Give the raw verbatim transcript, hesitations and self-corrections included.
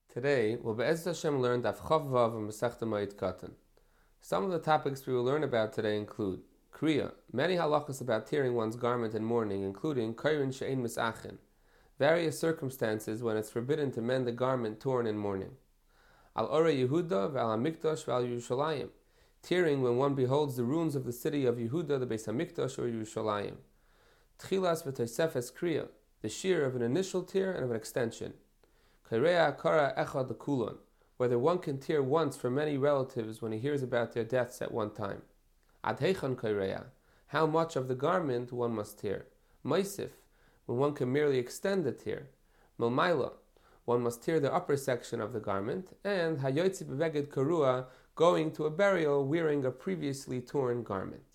Today, we'll Be'ez Hashem learn Daf Chav Vav and Masechta Ma'it Katan. Some of the topics we will learn about today include Kriya, many halachas about tearing one's garment in mourning, including Kairin She'ein Misachin, various circumstances when it's forbidden to mend the garment torn in mourning. Al Ore Yehuda Ve'al HaMikdash Ve'al Yerushalayim, tearing when one beholds the ruins of the city of Yehuda, the Beis HaMikdash or Yerushalayim. Tchilas V'Toisefes Kriya, the shear of an initial tear and of an extension. Kairea Kara Echad Kulon, whether one can tear once for many relatives when he hears about their deaths at one time. Ad Heichan Kairea, how much of the garment one must tear. Maisif, when one can merely extend the tear. Milmaila, one must tear the upper section of the garment. And Hayotzi Beveged Karua, going to a burial wearing a previously torn garment.